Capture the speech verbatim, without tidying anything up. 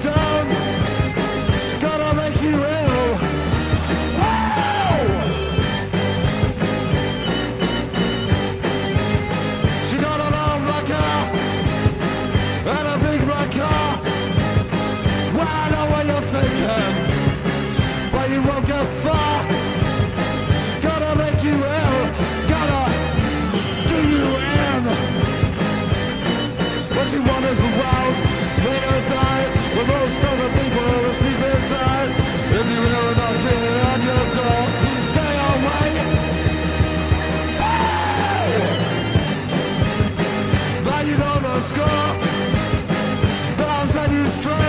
down, gonna make you ill. Whoa! She got an arm like her and a big black car. Well, I know what you're thinking, but you won't get far. Gonna make you ill, gonna do you in. But she wanders around, made her die, but most of the people who receive it die. If you hear a knocking on your door, stay away. Hey! Now you know the score, but I'll send you straight.